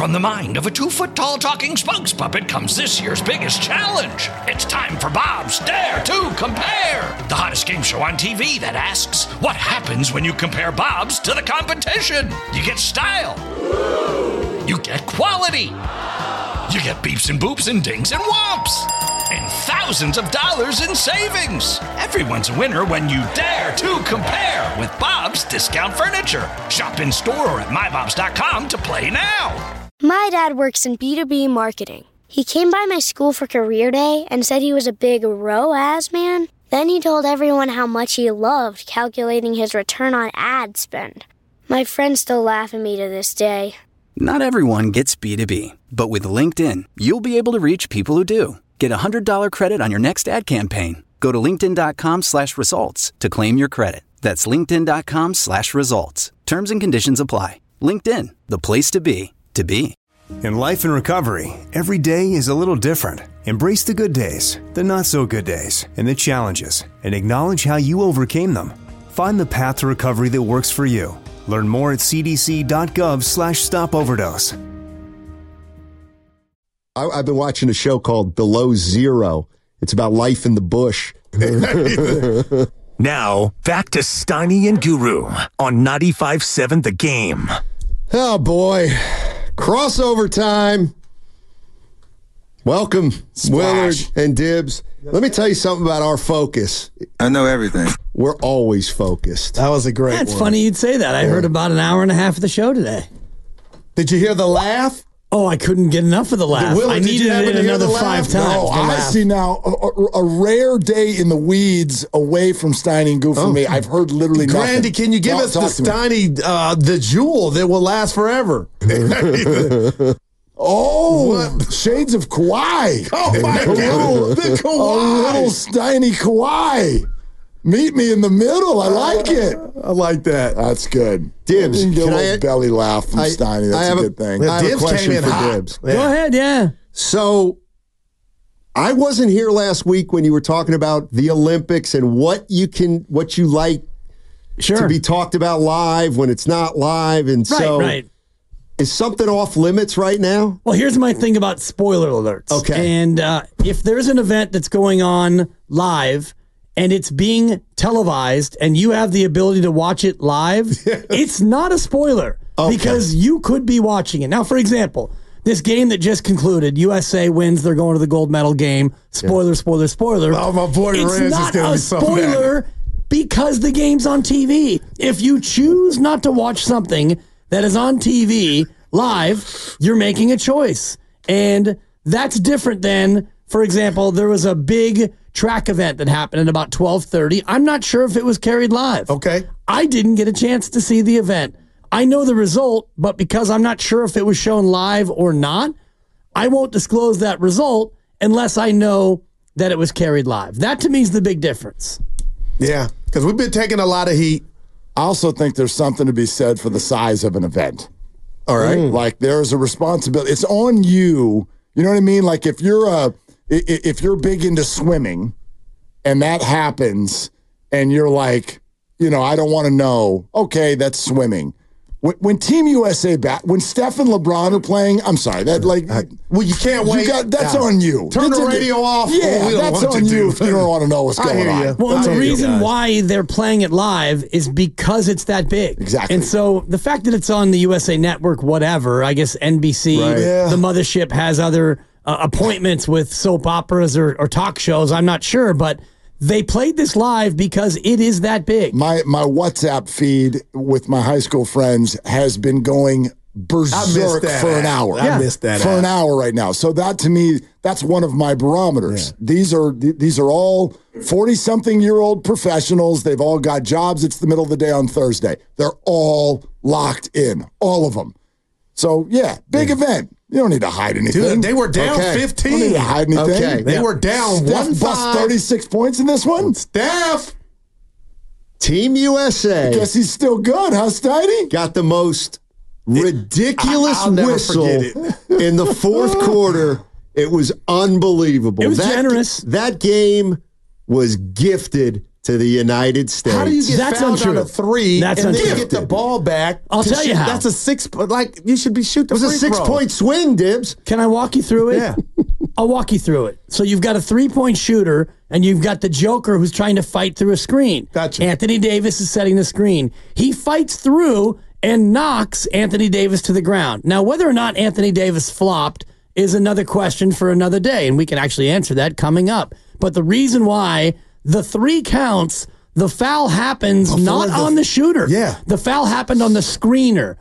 From the mind of a 2-foot-tall talking spokes puppet comes this year's biggest challenge. It's time for Bob's Dare to Compare, the hottest game show on TV that asks, what happens when you compare Bob's to the competition? You get style. You get quality. You get beeps and boops and dings and whomps. And thousands of dollars in savings. Everyone's a winner when you dare to compare with Bob's Discount Furniture. Shop in store or at mybobs.com to play now. My dad works in B2B marketing. He came by my school for career day and said he was a big ROAS man. Then he told everyone how much he loved calculating his return on ad spend. My friends still laugh at me to this day. Not everyone gets B2B, but with LinkedIn, you'll be able to reach people who do. Get a $100 credit on your next ad campaign. Go to linkedin.com/results to claim your credit. That's linkedin.com/results. Terms and conditions apply. LinkedIn, the place to be, to be. In life and recovery, every day is a little different. Embrace the good days, the not so good days, and the challenges, and acknowledge how you overcame them. Find the path to recovery that works for you. Learn more at cdc.gov/stopoverdose. I've been watching a show called Below Zero. It's about life in the bush. Now, back to Steiny and Guru on 95.7 The Game. Oh, boy. Crossover time. Welcome, Willard and Dibbs. Let me tell you something about our focus. I know everything. We're always focused. That was a great That's one. funny you'd say that. I heard about an hour and a half of the show today. Did you hear the laugh? Oh, I couldn't get enough of the laugh. Willard, I needed it another 5 times. No, I see now a rare day in the weeds away from Steiny and Goo for me. I've heard literally nothing. Grandy, can you give us the Steiny, the jewel that will last forever? Shades of Kawhi. Oh, my God. The Kawhi. A little Steiny Kawhi. Meet me in the middle. I like it. I like that. That's good. Dibbs, You can get can a little belly laugh from Steiny. That's a good thing. I have a Dibbs question came in for hot. Dibbs. Go ahead, yeah. So I wasn't here last week when you were talking about the Olympics and what you like to be talked about live when it's not live. And Right. Is something off limits right now? Well, here's my thing about spoiler alerts. Okay. And if there's an event that's going on live and it's being televised and you have the ability to watch it live, it's not a spoiler because you could be watching it. Now, for example, this game that just concluded, USA wins, they're going to the gold medal game. Spoiler. Oh, my boy It's Rance is not going to a be so mad. spoiler because the game's on TV. If you choose not to watch something that is on TV live, you're making a choice. And that's different than, for example, there was a big track event that happened at about 12:30. I'm not sure if it was carried live. Okay. I didn't get a chance to see the event. I know the result, but because I'm not sure if it was shown live or not, I won't disclose that result unless I know that it was carried live. That to me is the big difference. Yeah, because we've been taking a lot of heat. I also think there's something to be said for the size of an event. All right. Like there's a responsibility. It's on you. You know what I mean? Like if you're big into swimming and that happens and you're like, I don't want to know. Okay, that's swimming. When Team USA when Steph and LeBron are playing, I'm sorry, that well, you can't wait. That's on you. Turn the radio off. Yeah, that's on you if you don't want to know what's going on. Well, the reason why they're playing it live is because it's that big. Exactly. And so the fact that it's on the USA Network, whatever, I guess NBC, the mothership has other appointments with soap operas or talk shows. I'm not sure, but they played this live because it is that big. My WhatsApp feed with my high school friends has been going berserk for an hour. I missed that for an hour right now. So that to me, that's one of my barometers. Yeah. These are all 40-something-year-old professionals. They've all got jobs. It's the middle of the day on Thursday. They're all locked in, all of them. So yeah, big event. You don't need to hide anything. Dude, they were down 15. You don't need to hide anything. Okay. They were down Steph bust 36 points in this one. Steph. Team USA. I guess he's still good, huh, Steiny? Got the most ridiculous I'll never whistle forget in the fourth quarter. It was unbelievable. It was generous. That game was gifted to the United States. How do you get fouled on a 3 That's and untrue. then get the ball back? I'll tell you how. That's a 6. Like you should be shooting. It was a 6-point swing, Dibs. Can I walk you through it? Yeah. I'll walk you through it. So you've got a 3-point shooter, and you've got the Joker who's trying to fight through a screen. Gotcha. Anthony Davis is setting the screen. He fights through and knocks Anthony Davis to the ground. Now, whether or not Anthony Davis flopped is another question for another day, and we can actually answer that coming up. But the reason why the 3 counts, the foul happens not on the shooter. Yeah. The foul happened on the screener.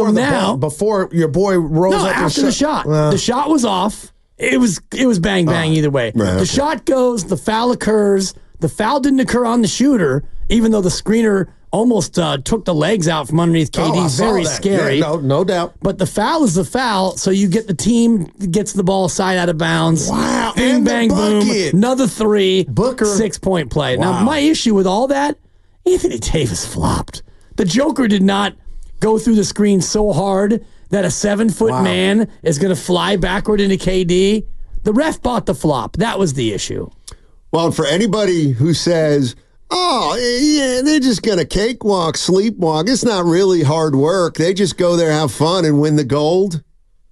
Before your boy rolls up after the shot. The shot was off. It was bang bang either way. Right, the shot goes, the foul occurs. The foul didn't occur on the shooter, even though the screener almost took the legs out from underneath KD. Very scary. Yeah, no doubt. But the foul is the foul, so you get the team gets the ball side out of bounds. Wow. Bing, And bang, the boom. bucket. Another 3. Booker. 6-point play. Wow. Now, my issue with all that, Anthony Davis flopped. The Joker did not go through the screen so hard that a 7-foot man is going to fly backward into KD. The ref bought the flop. That was the issue. Well, and for anybody who says, oh, yeah, they're just going to cakewalk, sleepwalk, it's not really hard work. They just go there, have fun, and win the gold.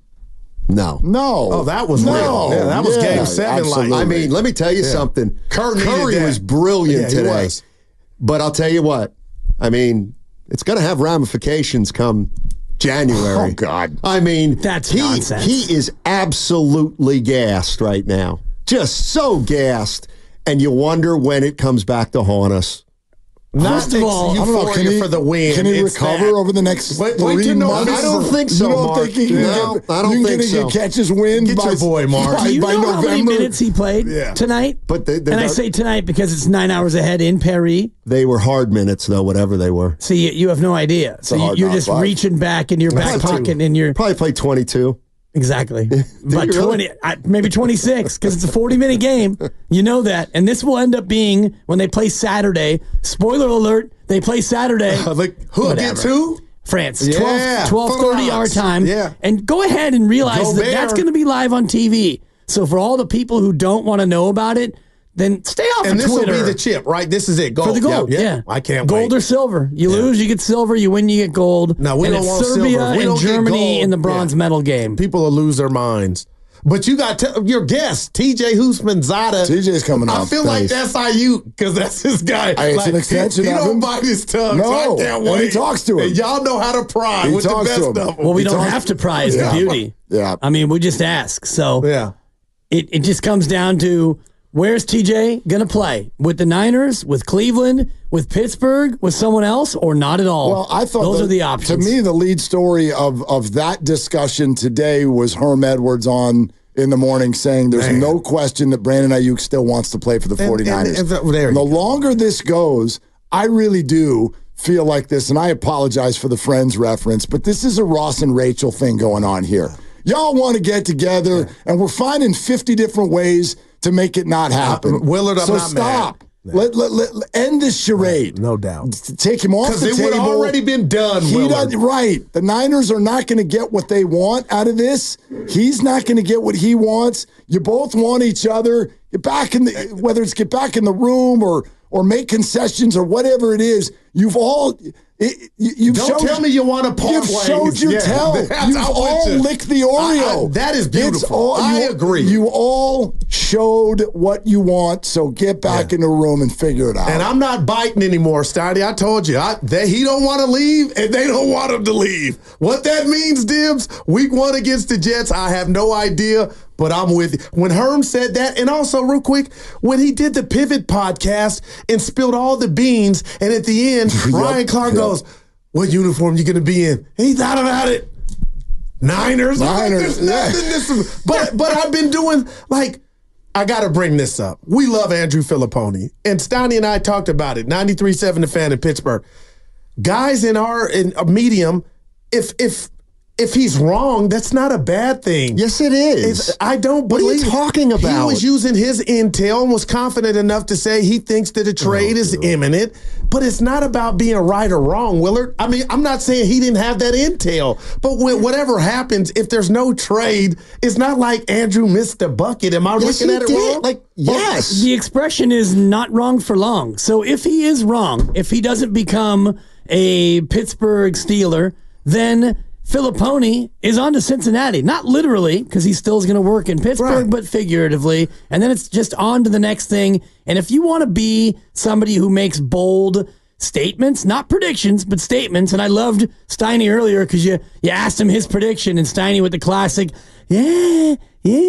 No. Oh, that was real. Yeah, that was game 7. Absolutely. I mean, let me tell you something. Curry was brilliant today. He was. But I'll tell you what. I mean, it's going to have ramifications come January. Oh, God. I mean, That's nonsense. He is absolutely gassed right now. Just so gassed. And you wonder when it comes back to haunt us. First of all, I don't know. Can he, for the win. Can he It's recover that. over the next Wait 3 to know. months? I don't think so, You don't Mark. think he can No, get, I don't you think think so. he can catch his win Get by, your boy, Mark. by, do you by know November? how many minutes he played tonight? But and I say tonight because it's 9 hours ahead in Paris. they were hard minutes, though, whatever they were. See, you have no idea. So hard you're knock just life. reaching back in your back pocket and you're Probably played 22. exactly but you really? 20, maybe 26 because it's a 40-minute game. You know that, and this will end up being when they play Saturday. Spoiler alert: they play Saturday. Who Whatever. gets who? France, Yeah, 12:30 our France. time. Yeah. And go ahead and realize Go that Bear. that's going to be live on TV. So for all the people who don't want to know about it, then stay off And of this will Twitter. be the chip, right? This is it. Gold. For the gold, yeah. I can't gold wait. or silver. You lose, you get silver. You win, you get gold. No, we and don't it's want Serbia silver. We and don't get Germany gold. in the bronze Yeah. medal game. People will lose their minds. But you got your guest, TJ Houshmandzadeh. TJ's coming I up. feel like that's IU because that's his guy. Hey, it's like, an extension He of don't him. bite his tongue. No, so I can't and wait. he talks to him. And y'all know how to pry He with the talks best to of him. them. Well, we He don't talks- have to prize Yeah. the beauty. Yeah. I mean, we just ask. So Yeah. it just comes down to where's TJ going to play? With the Niners, with Cleveland, with Pittsburgh, with someone else, or not at all? Well, I thought those are the options. To me, the lead story of that discussion today was Herm Edwards on in the morning saying there's no question that Brandon Ayuk still wants to play for the 49ers. and there you the go. longer this goes, I really do feel like this, and I apologize for the Friends reference, but this is a Ross and Rachel thing going on here. Y'all want to get together, and we're finding 50 different ways to make it not happen. Willard, I'm so not stop. mad. Let end this charade. No doubt. Take him off Because the it table. would have already been done, He Willard. doesn't, right. The Niners are not going to get what they want out of this. He's not going to get what he wants. You both want each other. Get back in the, whether it's get back in the room or make concessions or whatever it is. You've all. You've Don't showed, tell me you want to part You've ways. showed your Yeah, tell. that's- You've I'm with all you. licked the Oreo. That is It's beautiful. I agree. You all showed what you want, so get back in the room and figure it out. And I'm not biting anymore, Steiny. I told you. He don't want to leave, and they don't want him to leave. What that means, Dibs, week 1 against the Jets, I have no idea, but I'm with you. When Herm said that, and also real quick, when he did the Pivot podcast and spilled all the beans, and at the end, Ryan Clark goes, what uniform you going to be in? And he thought about it. Niners. Niners, But I've been doing, like, I got to bring this up. We love Andrew Filipponi. And Steiny and I talked about it. 93.7 The Fan in Pittsburgh. Guys in our medium, if if he's wrong, that's not a bad thing. Yes, it is. I don't believe. What are you talking about? He was using his intel and was confident enough to say he thinks that a trade is imminent. But it's not about being right or wrong, Willard. I mean, I'm not saying he didn't have that intel. But when whatever happens, if there's no trade, it's not like Andrew missed the bucket. Am I looking at it wrong? Like, yes. The expression is not wrong for long. So if he is wrong, if he doesn't become a Pittsburgh Steeler, then Filippone is on to Cincinnati. Not literally, because he still is going to work in Pittsburgh, but figuratively. And then it's just on to the next thing. And if you want to be somebody who makes bold statements, not predictions, but statements, and I loved Steiny earlier because you asked him his prediction, and Steiny with the classic, yeah,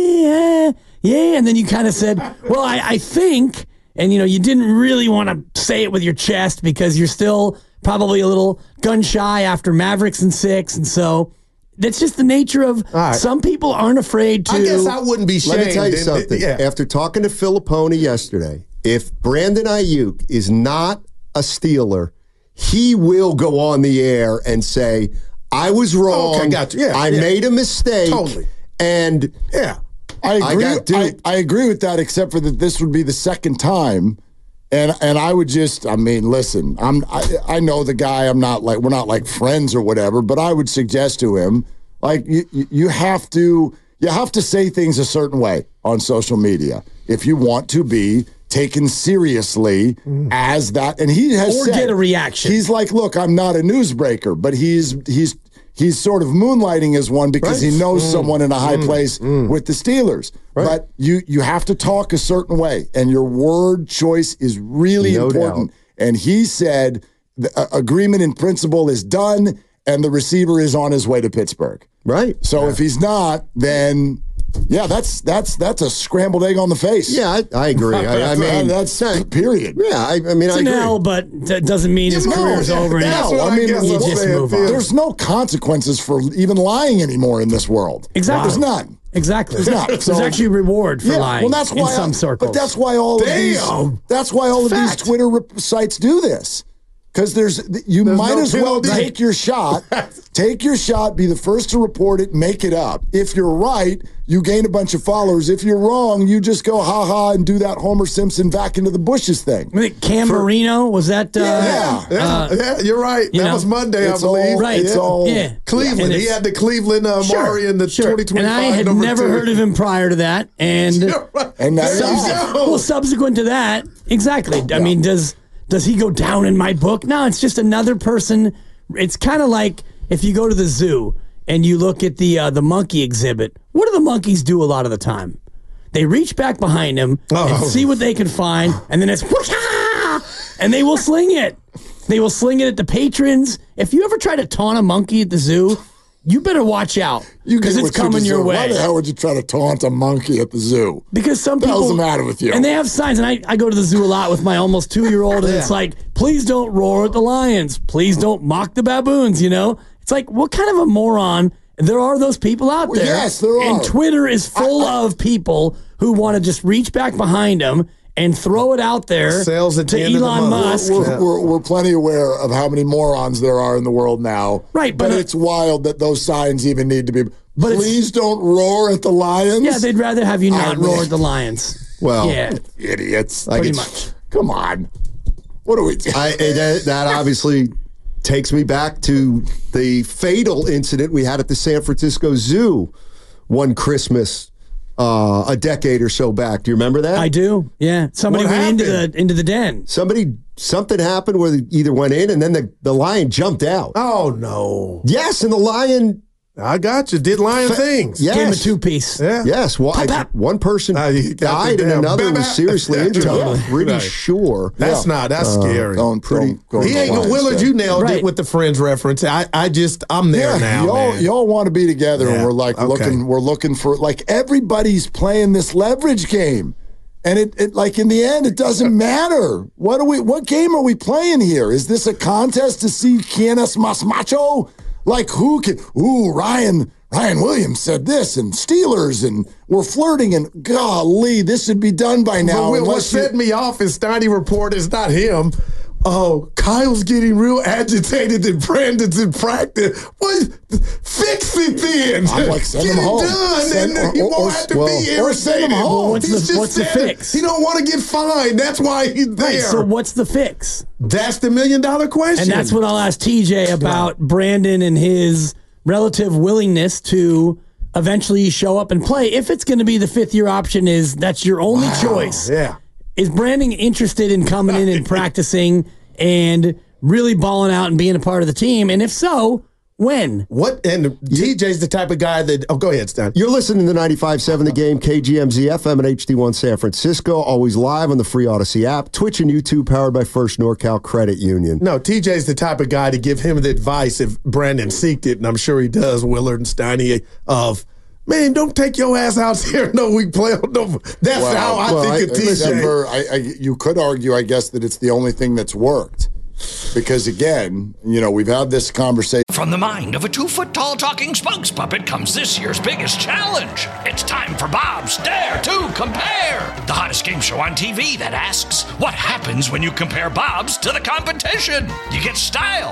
and then you kind of said, well, I think, and you didn't really want to say it with your chest because you're still probably a little gun shy after Mavericks in 6, and so that's just the nature of some people aren't afraid to. I guess I wouldn't be shamed. Let me tell you something. After talking to Filippone yesterday, if Brandon Ayuk is not a Steeler, he will go on the air and say, I was wrong. Okay, got you. I made a mistake. Totally. And I agree with that, except for that this would be the second time. And I would listen, I know the guy, we're not like friends or whatever, but I would suggest to him, like, you have to say things a certain way on social media if you want to be taken seriously as that. And he has said, get a reaction. He's like, look, I'm not a newsbreaker, but he's sort of moonlighting as one because he knows someone in a high place with the Steelers. Right. But you have to talk a certain way, and your word choice is really important. Doubt. And he said the agreement in principle is done, and the receiver is on his way to Pittsburgh. Right. So if he's not, then that's a scrambled egg on the face. Yeah, I agree. I mean, that's period. Yeah, I mean, it's I agree. An L, but that doesn't mean his career's over. You just move on. There's no consequences for even lying anymore in this world. Exactly. There's none. Exactly. There's not. There's actually a reward for lying. Well, that's why in some circles. But that's why all of these Twitter sites do this. Because you might as well take your shot. Take your shot, be the first to report it, make it up. If you're right, you gain a bunch of followers. If you're wrong, you just go ha-ha and do that Homer Simpson back into the bushes thing. I think Cam Marino, was that? Yeah, you're right. That was Monday, I believe. It's all Cleveland. He had the Cleveland Amari in the 2025. And I had never heard of him prior to that. And, subsequent to that, exactly. I mean, does he go down in my book? No, it's just another person. It's kind of like if you go to the zoo and you look at the monkey exhibit. What do the monkeys do a lot of the time? They reach back behind them and see what they can find, and then it's and they will sling it. They will sling it at the patrons. If you ever try to taunt a monkey at the zoo, you better watch out because it's coming your way. Why the hell would you try to taunt a monkey at the zoo? Because some people... What's the matter with you? And they have signs, and I go to the zoo a lot with my almost 2-year-old, and it's like, please don't roar at the lions. Please don't mock the baboons, It's like, what kind of a moron... There are those people out there. Yes, there are. And Twitter is full of people who want to just reach back behind them and throw it out there to Elon Musk. We're plenty aware of how many morons there are in the world now. Right. But it's wild that those signs even need to be. Please don't roar at the lions. Yeah, they'd rather have you not roar at the lions. Well, idiots. Pretty much. Come on. What are we doing? That obviously takes me back to the fatal incident we had at the San Francisco Zoo one Christmas a decade or so back. Do you remember that? I do. Yeah. Somebody went into the den. Something happened where they either went in and then the lion jumped out. Oh no. Yes, and the lion I got you. Did lion things. Yes. Game of 2-piece. Yeah. Yes. Well, one person died and another was seriously injured. I'm pretty sure. That's scary. He ain't gonna Willard, you nailed it with the Friends reference. I'm there now. Y'all want to be together and we're like looking for everybody's playing this leverage game. And it like in the end, it doesn't matter. What game are we playing here? Is this a contest to see quién es más macho? Like who can? Ryan Williams said this, and Steelers, and we're flirting, and golly, this should be done by now. But what set me off is Steiny report is not him. oh, Kyle's getting real agitated that Brandon's in practice. What? Fix it then. I'm like, send Get him it home. done, and he won't have to be irritated. Or send him home. Well, what's the fix? He don't want to get fined. That's why he's there. Right, so what's the fix? That's the $1 million question. And that's what I'll ask TJ about Brandon and his relative willingness to eventually show up and play. If it's going to be the fifth-year option, that's your only choice. Yeah. Is Brandon interested in coming in and practicing and really balling out and being a part of the team? And if so, when? What? And TJ's the type of guy that. Oh, go ahead, Stan. You're listening to 95.7 The Game, KGMZ FM and HD1 San Francisco. Always live on the free Odyssey app, Twitch and YouTube, powered by First NorCal Credit Union. No, TJ's the type of guy to give him the advice if Brandon seeked it, and I'm sure he does, Willard and Steiny, of, man, don't take your ass out here. No, we play. No, that's how I think of TJ. You could argue, I guess, that it's the only thing that's worked. Because, again, we've had this conversation. From the mind of a 2-foot-tall talking spokes puppet comes this year's biggest challenge. It's time for Bob's Dare to Compare, the hottest game show on TV that asks, what happens when you compare Bob's to the competition? You get style.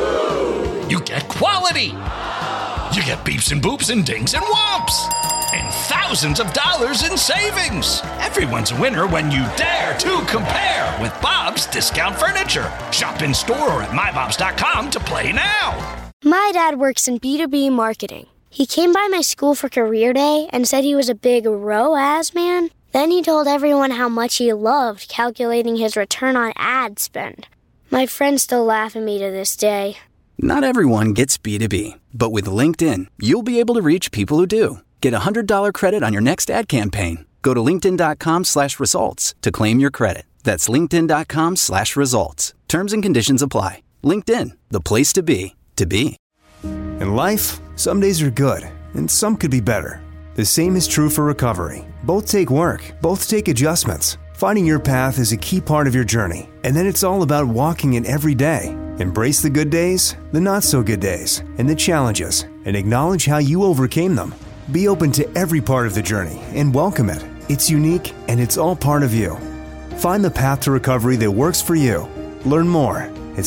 You get quality. You get beeps and boops and dings and whomps. And thousands of dollars in savings. Everyone's a winner when you dare to compare with Bob's Discount Furniture. Shop in store or at mybobs.com to play now. My dad works in B2B marketing. He came by my school for career day and said he was a big ROAS man. Then he told everyone how much he loved calculating his return on ad spend. My friends still laugh at me to this day. Not everyone gets B2B, but with LinkedIn, you'll be able to reach people who do. Get a $100 credit on your next ad campaign. Go to linkedin.com/results to claim your credit. That's linkedin.com/results. Terms and conditions apply. LinkedIn, the place to be, to be. In life, some days are good, and some could be better. The same is true for recovery. Both take work, both take adjustments. Finding your path is a key part of your journey, and then it's all about walking it every day. Embrace the good days, the not-so-good days, and the challenges, and acknowledge how you overcame them. Be open to every part of the journey and welcome it. It's unique, and it's all part of you. Find the path to recovery that works for you. Learn more at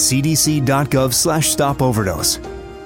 cdc.gov/stopoverdose.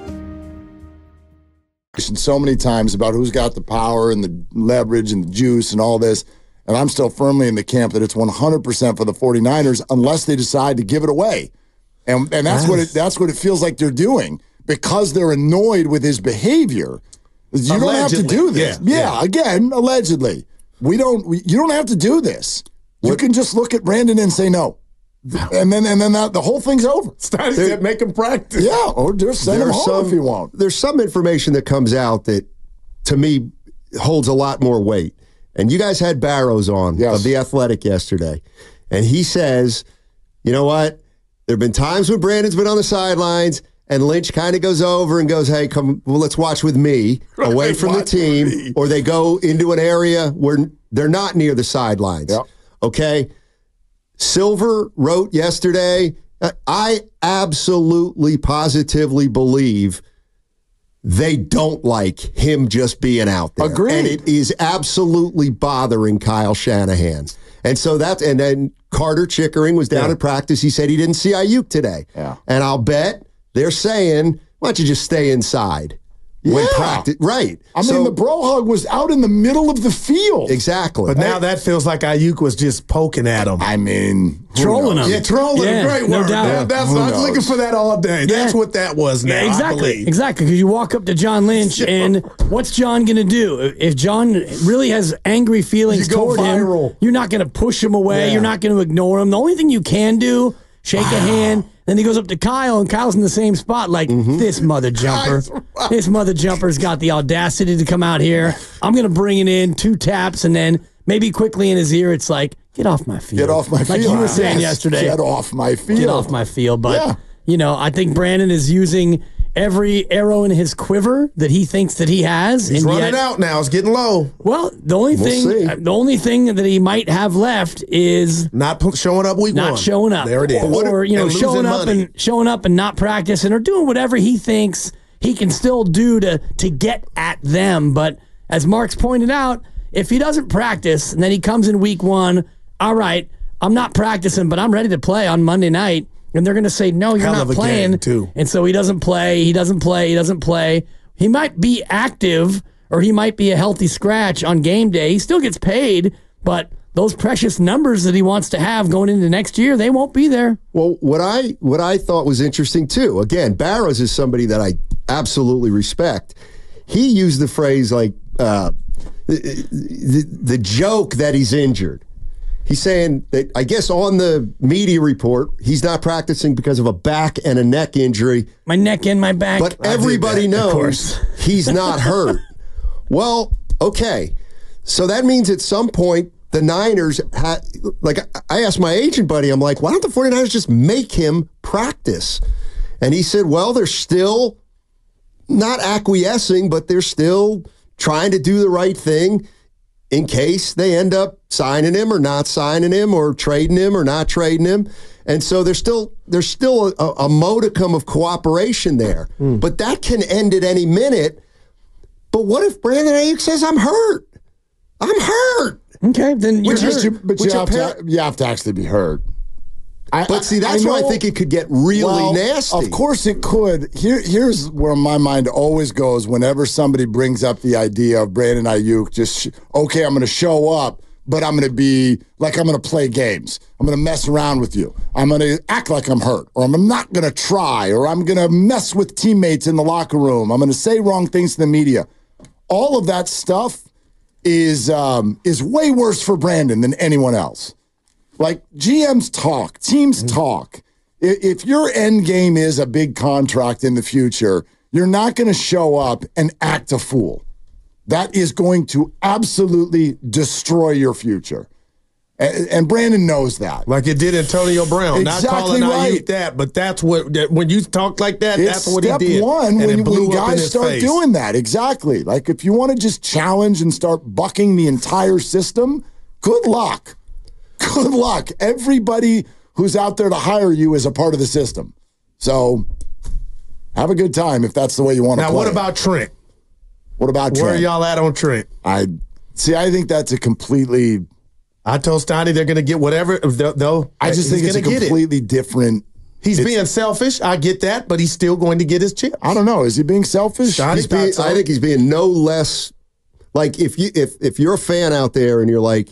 So many times about who's got the power and the leverage and the juice and all this, and I'm still firmly in the camp that it's 100% for the 49ers unless they decide to give it away. And that's what it feels like they're doing because they're annoyed with his behavior. You don't have to do this. Yeah, again, allegedly. You don't have to do this. You can just look at Brandon and say no. And then the whole thing's over. Steiny said make him practice. Yeah, or just send him home if you want. There's some information that comes out that, to me, holds a lot more weight. And you guys had Barrows on of The Athletic yesterday. And he says, you know what? There have been times when Brandon's been on the sidelines and Lynch kind of goes over and goes, hey, come, well, let's watch with me away from the team. Or they go into an area where they're not near the sidelines. Yep. Okay? Silver wrote yesterday, I absolutely, positively believe they don't like him just being out there. Agreed. And it is absolutely bothering Kyle Shanahan. And so and then Carter Chickering was down at practice. He said he didn't see Ayuk today. Yeah. And I'll bet they're saying, why don't you just stay inside? When practice, right. I mean, the bro hug was out in the middle of the field. Exactly. But now that feels like Ayuk was just poking at him. I mean, trolling him. Yeah, trolling him. Great no word. doubt. I was looking for that all day. That's what that was now. Yeah, exactly. Exactly. Because you walk up to John Lynch, and what's John going to do? If John really has angry feelings toward him, you're not going to push him away. Yeah. You're not going to ignore him. The only thing you can do, shake a hand. Then he goes up to Kyle, and Kyle's in the same spot, like, this mother jumper. This mother jumper's got the audacity to come out here. I'm going to bring it in, 2 taps, and then maybe quickly in his ear, it's like, get off my field. Get off my field. Like you were saying yesterday. Get off my field. Get off my field. But, I think Brandon is using every arrow in his quiver that he thinks that he has. He's running out now. It's getting low. Well, the only thing that he might have left is not showing up week 1. Not showing up. There it is. Or showing up and not practicing or doing whatever he thinks he can still do to get at them. But as Mark's pointed out, if he doesn't practice and then he comes in week 1, all right, I'm not practicing, but I'm ready to play on Monday night. and they're going to say, no, you're Hell not of a playing. game, too. And so he doesn't play. He might be active or he might be a healthy scratch on game day. He still gets paid, but those precious numbers that he wants to have going into next year, they won't be there. Well, what I thought was interesting too, again, Barrows is somebody that I absolutely respect. He used the phrase like the joke that he's injured. He's saying that, I guess on the media report, he's not practicing because of a back and a neck injury. My neck and my back. But everybody knows he's not hurt. Well, okay. So that means at some point, the Niners had, like, I asked my agent buddy, I'm like, why don't the 49ers just make him practice? And he said, well, they're still not acquiescing, but they're still trying to do the right thing in case they end up signing him or not signing him or trading him or not trading him. And so there's still a modicum of cooperation there. But that can end at any minute. But what if Brandon Ayuk says, I'm hurt? I'm hurt. Okay, then you're hurt. You have to actually be hurt. But see, that's why I think it could get really nasty. Of course it could. Here's where my mind always goes whenever somebody brings up the idea of Brandon Ayuk, okay, I'm going to show up, but I'm going to be like I'm going to play games. I'm going to mess around with you. I'm going to act like I'm hurt, or I'm not going to try, or I'm going to mess with teammates in the locker room. I'm going to say wrong things to the media. All of that stuff is way worse for Brandon than anyone else. Like, GMs talk, teams talk. If your end game is a big contract in the future, you're not going to show up and act a fool. That is going to absolutely destroy your future. And Brandon knows that. Like it did Antonio Brown. Exactly, not calling right. Ayuk that, but that's what, when you talk like that, It's that's what he step did. one and when guys start face. doing that. Exactly. Like, if you want to just challenge and start bucking the entire system, good luck. Good luck. Everybody who's out there to hire you is a part of the system. So have a good time if that's the way you want to play. Now, what about Trent? What about Trent? Where are y'all at on Trent? I think that's a completely... I told Stoney they're going to get whatever, though. I just think it's a completely different... He's being selfish. I get that, but he's still going to get his chip. I don't know. Is he being selfish? I think he's being no less... Like, if you're a fan out there and you're like...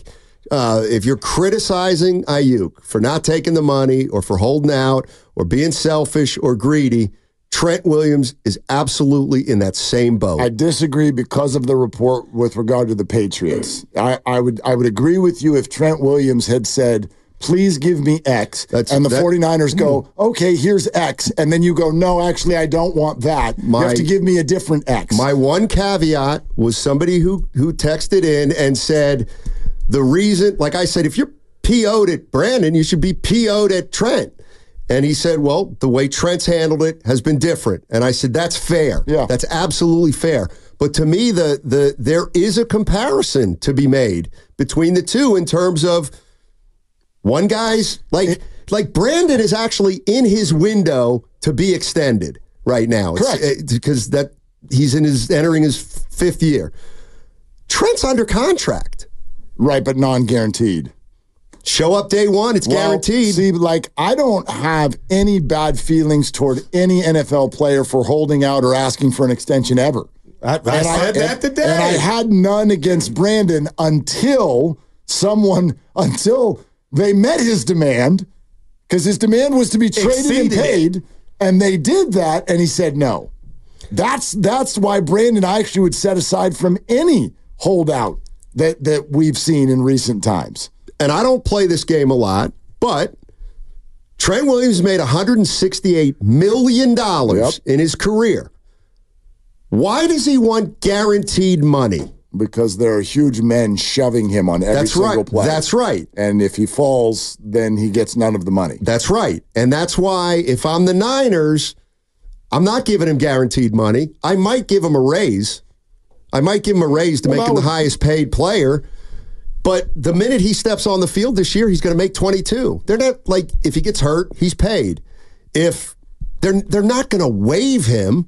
if you're criticizing Ayuk for not taking the money or for holding out or being selfish or greedy, Trent Williams is absolutely in that same boat. I disagree because of the report with regard to the Patriots. I would agree with you if Trent Williams had said, please give me X, and the 49ers go, okay, here's X, and then you go, no, actually, I don't want that. You have to give me a different X. My one caveat was somebody who texted in and said, the reason, like I said, if you're PO'd at Brandon, you should be PO'd at Trent. And he said, well, the way Trent's handled it has been different. And I said, that's fair. Yeah. That's absolutely fair. But to me, there is a comparison to be made between the two in terms of one guy's, like Brandon is actually in his window to be extended right now. Correct. Because he's entering his fifth year. Trent's under contract. Right, but non-guaranteed. Show up day one, it's guaranteed. See, like, I don't have any bad feelings toward any NFL player for holding out or asking for an extension ever. I said that today. And I had none against Brandon until they met his demand, because his demand was to be traded and paid, and they did that, and he said no. That's why Brandon actually would set aside from any holdout that we've seen in recent times. And I don't play this game a lot, but Trent Williams made $168 million in his career. Why does he want guaranteed money? Because there are huge men shoving him on every single play. That's right. And if he falls, then he gets none of the money. That's right. And that's why if I'm the Niners, I'm not giving him guaranteed money. I might give him a raise. To make him the highest paid player. But the minute he steps on the field this year, he's going to make 22. They're not like, if he gets hurt, he's paid. If they're not going to waive him,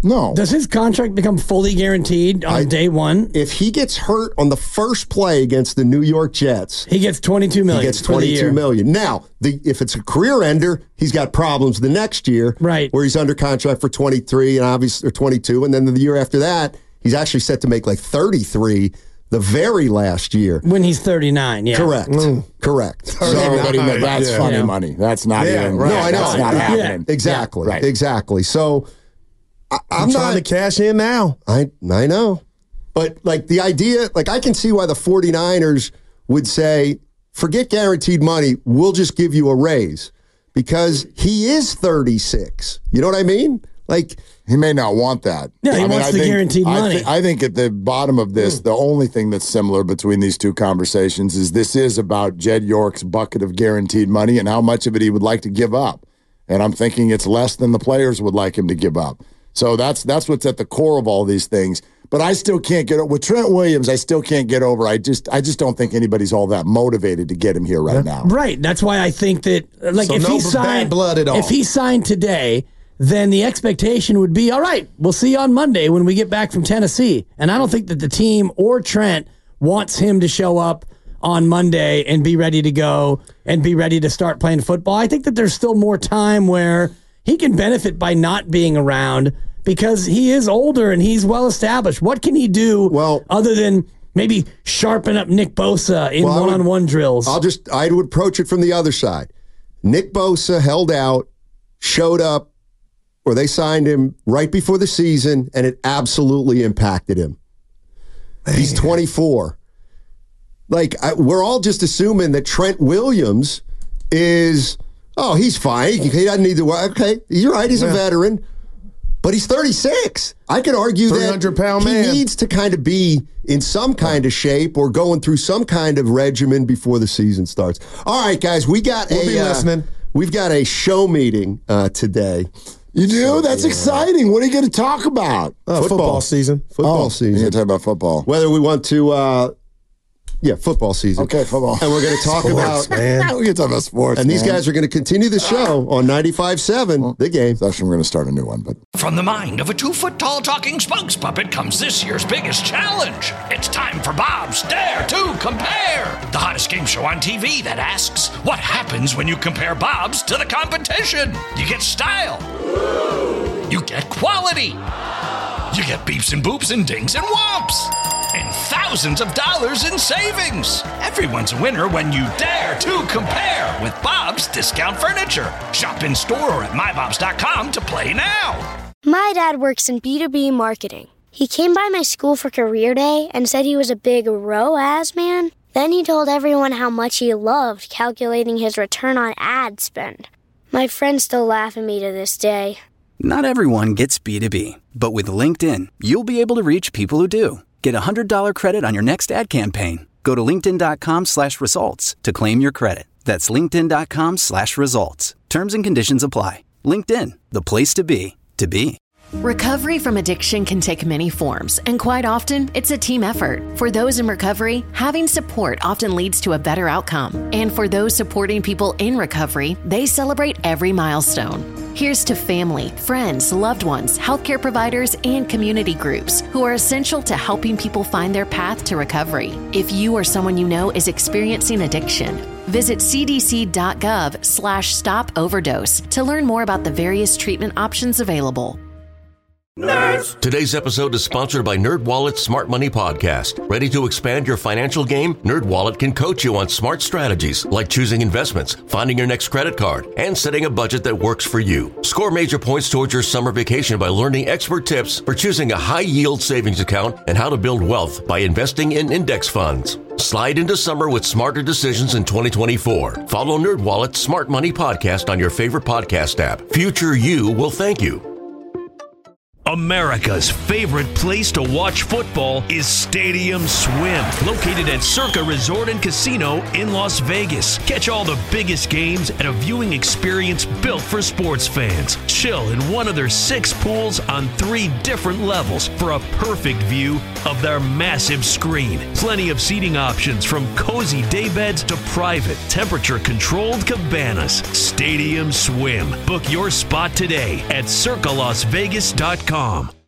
No. Does his contract become fully guaranteed on day one? If he gets hurt on the first play against the New York Jets, he gets $22 million. He gets $22 million. Now, if it's a career ender, he's got problems the next year, right? Where he's under contract for 23 and obviously or 22, and then the year after that, he's actually set to make like 33 the very last year when he's 39. Yeah, correct. Correct. So everybody knows that's funny money. That's not even. Right. No, I know. That's not happening. Exactly. Right. Exactly. So. I'm trying to cash in now. I know. But like the idea, like I can see why the 49ers would say, forget guaranteed money, we'll just give you a raise. Because he is 36. You know what I mean? Like he may not want that. Yeah, he wants the guaranteed money. I think at the bottom of this, the only thing that's similar between these two conversations is this is about Jed York's bucket of guaranteed money and how much of it he would like to give up. And I'm thinking it's less than the players would like him to give up. So that's what's at the core of all these things. But I still can't get with Trent Williams. I still can't get over. I just don't think anybody's all that motivated to get him here right now. Right. That's why I think that like so if no he signed blood at all. If he signed today, then the expectation would be, all right, we'll see you on Monday when we get back from Tennessee. And I don't think that the team or Trent wants him to show up on Monday and be ready to go and be ready to start playing football. I think that there's still more time where he can benefit by not being around because he is older and he's well established. What can he do other than maybe sharpen up Nick Bosa in one-on-one drills? I would approach it from the other side. Nick Bosa held out, showed up, or they signed him right before the season, and it absolutely impacted him. Man. He's 24. Like, we're all just assuming that Trent Williams is, he's fine. He doesn't need to work. Okay, you're right. He's a veteran. But he's 36. I could argue that 300-pound man. He needs to kind of be in some kind of shape or going through some kind of regimen before the season starts. All right, guys, we'll be listening. We've got a show meeting today. You do? That's exciting. What are you going to talk about? Football season. Football season. You're going to talk about football. Whether we want to... football season. Okay, football. And we're going to talk sports, man. We're going to talk about sports, and these guys are going to continue the show on 95.7, The Game. Actually, we're going to start a new one. But from the mind of a 2-foot-tall talking spokes puppet comes this year's biggest challenge. It's time for Bob's Dare to Compare, the hottest game show on TV that asks, what happens when you compare Bob's to the competition? You get style. You get quality. You get beeps and boops and dings and whomps. And thousands of dollars in savings. Everyone's a winner when you dare to compare with Bob's Discount Furniture. Shop in store or at mybobs.com to play now. My dad works in B2B marketing. He came by my school for career day and said he was a big ROAS man. Then he told everyone how much he loved calculating his return on ad spend. My friends still laugh at me to this day. Not everyone gets B2B, but with LinkedIn, you'll be able to reach people who do. Get a $100 credit on your next ad campaign. Go to linkedin.com/results to claim your credit. That's linkedin.com/results. Terms and conditions apply. LinkedIn, the place to be, to be. Recovery from addiction can take many forms, and quite often, it's a team effort. For those in recovery, having support often leads to a better outcome. And for those supporting people in recovery, they celebrate every milestone. Here's to family, friends, loved ones, healthcare providers, and community groups who are essential to helping people find their path to recovery. If you or someone you know is experiencing addiction, visit cdc.gov/stop-overdose to learn more about the various treatment options available. Nerds! Today's episode is sponsored by NerdWallet's Smart Money Podcast. Ready to expand your financial game? NerdWallet can coach you on smart strategies like choosing investments, finding your next credit card, and setting a budget that works for you. Score major points towards your summer vacation by learning expert tips for choosing a high-yield savings account and how to build wealth by investing in index funds. Slide into summer with smarter decisions in 2024. Follow NerdWallet's Smart Money Podcast on your favorite podcast app. Future you will thank you. America's favorite place to watch football is Stadium Swim, located at Circa Resort and Casino in Las Vegas. Catch all the biggest games at a viewing experience built for sports fans. Chill in one of their 6 pools on 3 different levels for a perfect view of their massive screen. Plenty of seating options from cozy daybeds to private, temperature-controlled cabanas. Stadium Swim. Book your spot today at circalasvegas.com. BetOnline.com.